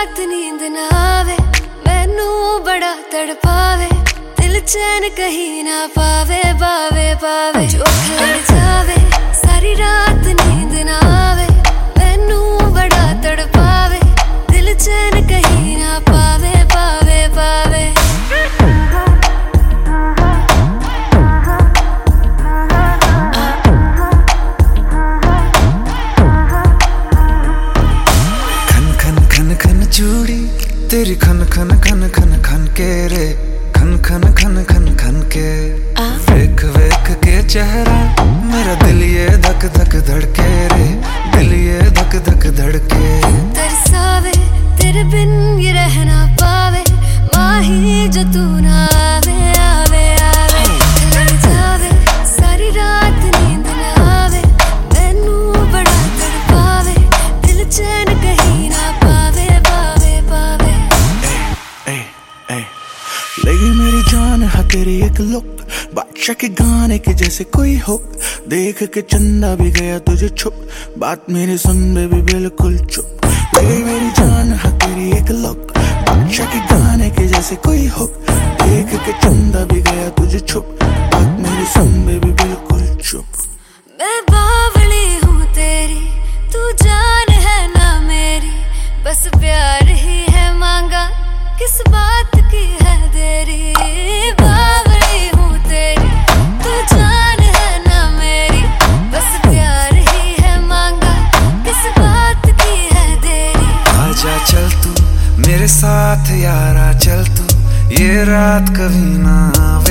रात नींद ना आवे, मैनू बड़ा तड़पावे, दिल चैन कहीं ना पावे, पावे पावे जो लड़ जावे। सारी रात नींद ना आवे, मैनू बड़ा तड़पावे, दिल चैन कहीं ना पावे, पावे पावे। चूड़ी तेरी खन खन खन खन खन के रे, खन खन खन खन खन के वेख वेख के चेहरा मेरा दिल ये धक धक धड़के रे, दिल ये धक धक धड़के। तरसावे तेरे बिन ये रह ना पावे, माही जो तू ना आवे आवे आवे। लड़ जावे सारी रात नींद ना आवे, मैनू बड़ा तड़पावे, दिल चैन कहीं ना पावे, पावे पावे। लगी मेरी जान है तेरी एक लुक, बादशाह के गाने के जैसे कोई हो, देख के चंदा भी गया तुझे छुप, बात मेरी सुन बेबी बिल्कुल चुप। लगी मेरी जान है तेरी एक लुक, बादशाह के गाने के जैसे कोई हो, देख के चंदा भी गया तुझे छुप, बात मेरी सुन बेबी बिल्कुल चुप। मैं बावली हूँ तेरी, तू जान है ना मेरी, बस प्यार ही है मांगा, किस बात की है देरी। बावली हूँ तेरी, तू जान है ना मेरी, बस प्यार ही है मांगा, किस बात की है देरी। आजा चल तू मेरे साथ यारा, चल तू ये रात कभी ना